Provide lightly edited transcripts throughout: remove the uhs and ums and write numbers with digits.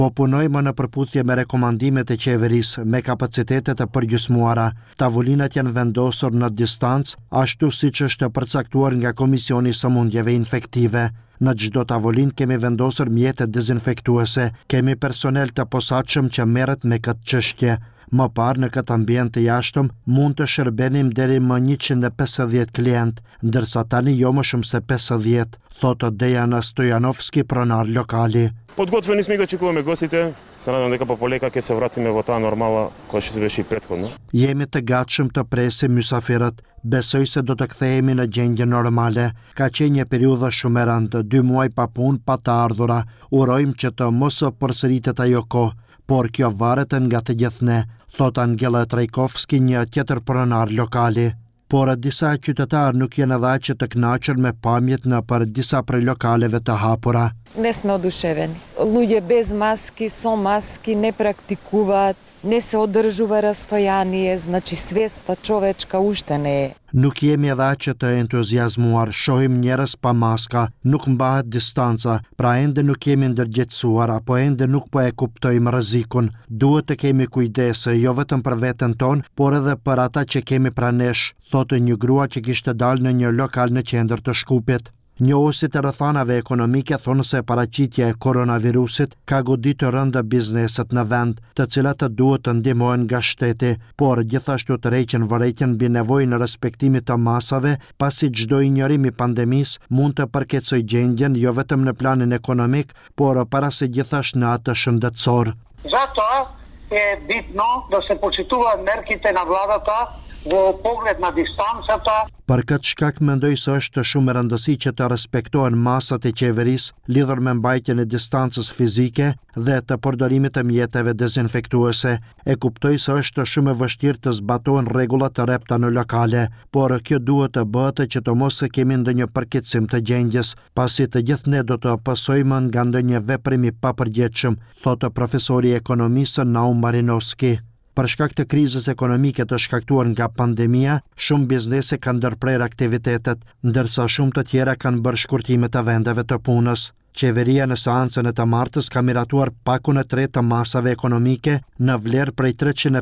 Po punojmë në përputhje me rekomandimet e qeverisë me kapacitetet e përgjysmuara. Tavolinat janë vendosur në distancë, ashtu siç është përcaktuar nga Komisioni i Sëmundjeve Infektive. Në çdo tavolinë kemi vendosur mjete dezinfektuese, kemi personel të posaçëm që merret me këtë çështje. Më parë në këtë ambient të jashtëm mund të shërbenim deri më 150 klient, ndërsa tani jo më shumë se 50, thotë Dejana Stojanovski, pronar lokali. Подготвени сме го очекуваме гостите. Се надам дека по полека ќе се вратиме во таа нормала која што се беше и претходно. Jemi të gatshëm të presim mysafirët. Besoj se do të kthehemi në gjendje normale. Ka qenë një periudhë shumë e rëndë, 2 muaj pa punë, pa të ardhura. Urojmë që të mos përsëritet ajo kohë, por kjo varet nga të gjithë ne, thot Angela Trajkovski, një tjetër pronar lokali. Por disa qytetarë nuk janë edhe aq të kënaqur me pamjet në për disa prej lokaleve të hapura. Не сме одушевени. Луѓе без маски, со маски не практикуваат, не се одржува растојание, значи свеста човечка уште не е. Nuk jemi edhe aq të entuziazmuar, shohim njerëz pa maska, nuk mbahet distanca, pra ende nuk jemi ndërgjegjësuar apo ende nuk po e kuptojmë rrezikun. Duhet të kemi kujdes jo vetëm për veten tonë, por edhe për ata që kemi pranë nesh, thotë një grua që kishte dalë në një lokal në qendër të Shkupit. Njohuesit e rrethanave ekonomike thonë se paraqitja e koronavirusit ka goditur rëndë bizneset në vend, të cilat duhet të ndihmohen nga shteti, por gjithashtu të rreqen vërejtjen mbi nevojën e respektimit të masave, pasi çdo injorim i pandemisë mund të përkeçojë gjendjen jo vetëm në planin ekonomik, por parasë gjithashtu në atë shëndetësor. Zato е битно да се почитуваат мерките на владата во поглед на дистанцата. Për këtë shkak mendoj se është shumë e rëndësishme që të respektohen masat e qeverisë lidhur me mbajtjen e distancës fizike dhe të përdorimit të mjeteve dezinfektuese. E kuptoj se është shumë e vështirë të zbatohen rregullat të rrepta në lokale, por kjo duhet të bëhet që të mos kemi ndonjë përkeçim të gjendjes, pasi të gjithë ne do të pasojmë nga ndonjë veprim i papërgjegjshëm, thotë profesori i ekonomisë Naum Marinovski. Për shkak të krizës ekonomike të shkaktuar nga pandemia, shumë biznese kanë ndërprer aktivitetet, ndërsa shumë të tjera kanë bërë shkurtime të vendeve të punës. Qeveria në seancën e të martës ka miratuar pakun e tretë të masave ekonomike në vlerë prej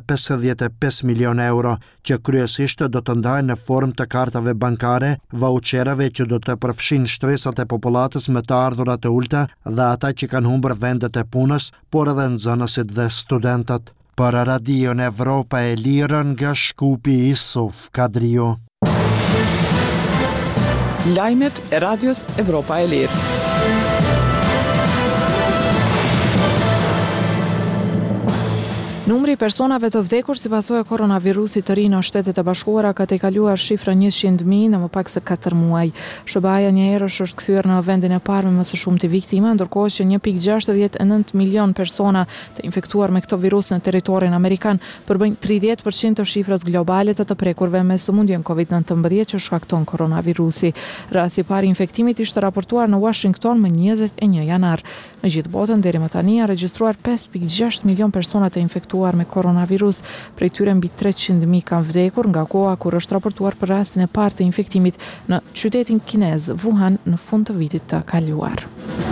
355 milion euro, që kryesisht do të ndahen në formë të kartave bankare, vaucherave që do të përfshin shtresat e popullatës me të ardhurat e ulta dhe ata që kanë humbur vendet e punës, por edhe nxënësit dhe studentët. Për Radion Evropa e Lirë nga Shkupi, Isuf Kadrio. Lajmet e Radios Evropa e Lirë. Numri i personave të vdekur si pasojë e koronavirusit të ri në Shtetet e Bashkuara ka tejkaluar shifrën 100.000 në më pak se 4 muaj. SBA-ja një herësh është kthyer në vendin e parë me më së shumti viktima, ndërkohë që 1.69 milion persona të infektuar me këtë virus në territorin amerikan përbëjnë 30% të shifrës globale të prekurve me sëmundjen COVID-19 që shkakton koronavirusi. Rasti i parë i infektimit ishte raportuar në Washington më 21 janar. Në gjithë botën deri më tani janë regjistruar 5.6 milion persona të infektuar me koronavirus, prej tyre mbi 300.000 kanë vdekur nga koha kur është raportuar për rastin e parë të infektimit në qytetin kinez Wuhan në fund të vitit të kaluar.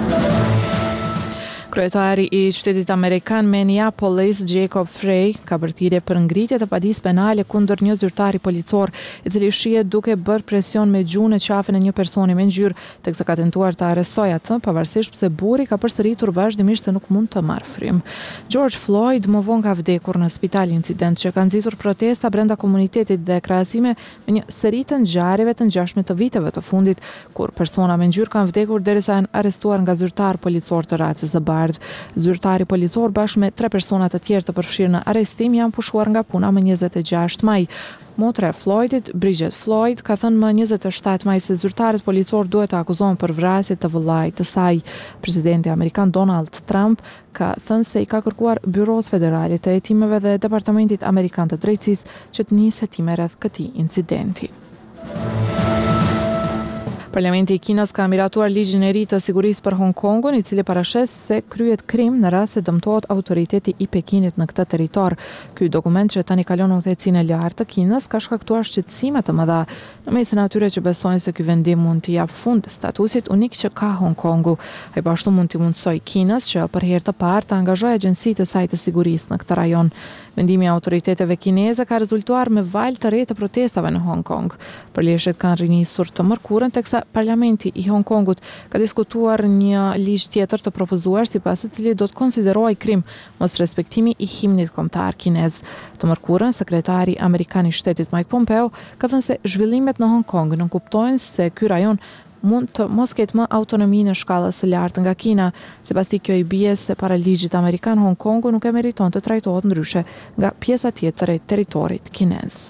Kryetari i shtetit amerikan Minneapolis, Jacob Frey, ka bërthirrje për ngritje të padisë penale kundër një zyrtari policor, i cili shihet duke bërë presion me gjuhë në qafën e një personi me ngjyrë, teksa ka tentuar të arrestojë atë, pavarësisht pse burri ka përsëritur vazhdimisht se nuk mund të marrë frymë. George Floyd më vonë ka vdekur në spital, incident që ka nxitur protesta brenda komunitetit dhe krahasime me një seri të ngjarjeve të ngjashme të viteve të fundit, kur persona me ngjyrë kanë vdekur derisa janë arrestuar nga zyrtar policor të racës së bardhë. Zyrtari policor bashkë me 3 persona të tjerë të përfshirë në arrestim janë pushuar nga puna më 26 maj. Motra e Floydit, Bridget Floyd, ka thënë më 27 maj se zyrtarët policor duhet të akuzohen për vrasje të vëllait të saj. Presidenti amerikan Donald Trump ka thënë se i ka kërkuar Byros Federale të Hetimeve dhe Departamentit Amerikan të Drejtësisë që të nisë hetime rreth këtij incidenti. Parlamenti i Kinës ka miratuar ligjin e ri të sigurisë për Hong Kongun, i cili parashes se kryhet krim në rast se dëmtohet autoriteti i Pekinit në këtë territor. Ky dokument që tani kalon udhëhecinë e lartë të Kinës ka shkaktuar shqetësime të mëdha në mesin e atyre që besojnë se ky vendim mund të jap fund statusit unik që ka Hong Kongu. Ai bashkë mund të mundsoj Kinës që për herë të parë të angazhojë agjencitë e saj të sigurisë në këtë rajon. Vendimi i autoriteteve kineze ka rezultuar me valë të re të protestave në Hong Kong. Përleshjet kanë rinisur të mërkurën, teksa Parlamenti i Hong Kongut ka diskutuar një ligj tjetër të propozuar sipas i cili do të konsiderohej krim mos respektimi i himnit kombëtar kinez. Të mërkurën, sekretari amerikan i shtetit Mike Pompeo ka thënë se zhvillimet në Hong Kong nënkuptojnë se ky rajon mund të mos ketë më autonomi në shkallës së lartë nga Kina. Sipas tij, kjo i bie se para ligjit amerikan Hong Kongu nuk e meriton të trajtohet ndryshe nga pjesa tjetër e territorit kinez.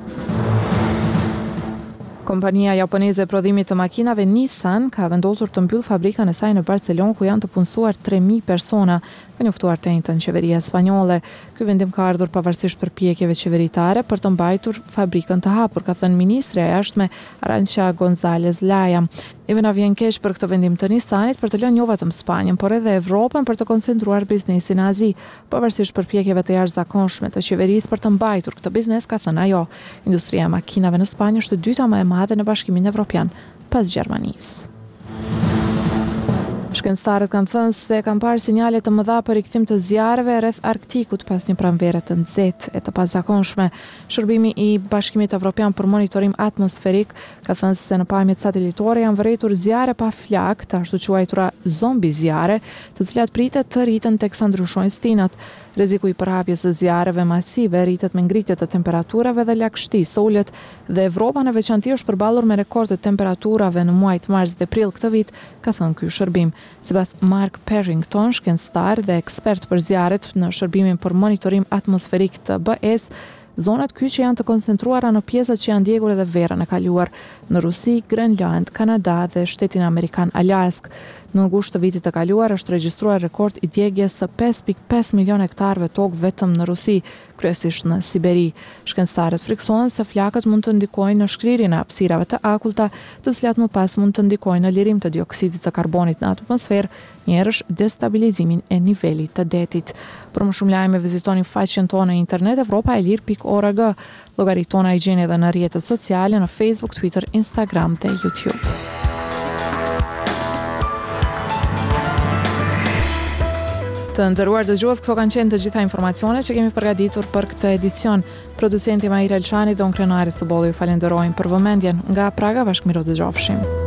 Kompania japoneze e prodhimit të makinave Nissan ka vendosur të mbyll fabrikën e saj në Barcelonë, ku janë të punësuar 3.000 persona, ka njoftuar të njëjtën qeveria spanjolle. Ky vendim ka ardhur pavarësisht përpjekjeve qeveritare për të mbajtur fabrikën të hapur, ka thënë ministri e jashtme Arantxa González Laya. Neve na vjen keq për këtë vendim të Nissanit për të lënë jo vetëm Spanjën, por edhe Evropën për të koncentruar biznesin në Azi, pavarësisht përpjekjeve të jashtëzakonshme të qeverisë për të mbajtur këtë biznes, ka thënë ajo. Industria e makinave në Spanjë është e dyta më e madhe në Bashkimin Evropian pas Gjermanisë. Shkencëtarët kanë thënë se kanë parë sinjale të mëdha për rikthim të zjarreve rreth Arktikut pas një pranvere të nxehtë e të pazakonshme. Shërbimi i Bashkimit Evropian për monitorim atmosferik ka thënë se në pamjet satelitore janë vërejtur zjarre pa flak, të ashtu quajtura zombi zjarre, të cilat pritet të rriten teksa ndryshojnë stinat. Rreziku i përhapjes së zjarreve masive rritet me ngritje të temperaturave dhe lagështisë së ulët, dhe Evropa në veçanti është përballur me rekord të temperaturave në muajt mars dhe prill këtë vit, ka thënë ky shërbim. Sipas Mark Perrington, shkencëtar dhe ekspert për zjarret në shërbimin për monitorim atmosferik të BE-s, zonat kyçe janë të koncentruara në pjesët që janë ndjekur edhe verën e kaluar, në Rusi, Grenland, Kanada dhe shtetin amerikan Alask. Në gusht të vitit të kaluar është regjistruar rekord i djegjes së 5.5 milion hektarëve tokë vetëm në Rusi, kryesisht në Siberi. Shkencëtarët friksohen se flakët mund të ndikojnë në shkrirjen e hapësirave të akullta, të cilat më pas mund të ndikojnë në lirim të dioksidit të karbonit në atmosferë, njëherësh destabilizimin e nivelit të detit. Për më shumë lajme vizitoni faqen tonë në internet evropaelir.org. Llogaritë tona i gjeni edhe në rrjetet sociale në Facebook, Twitter, Instagram dhe YouTube. Të nderuar dëgjues, këto kanë qenë të gjitha informacionet që kemi përgatitur për këtë edicion. Producenti Maira Elçani dhe unë krenari Cubolli ju falenderojmë për vëmendjen. Nga Praga, bashkëmiro dëgjofshim.